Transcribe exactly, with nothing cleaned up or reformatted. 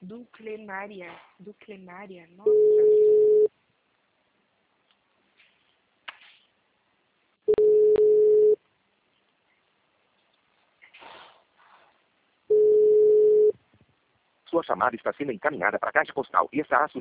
Duclenária. Duclenária. Nossa. Sua chamada está sendo encaminhada para a caixa postal e está associada.